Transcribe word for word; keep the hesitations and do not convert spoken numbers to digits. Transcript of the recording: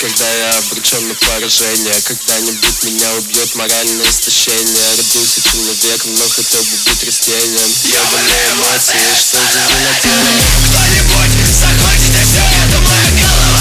когда я обречен на поражение. Когда-нибудь меня убьет моральное истощение. Родился человеком, но хотел бы быть растением. Ебаные эмоции, что же вы наделали? Кто-нибудь захочет, и все это моя голова.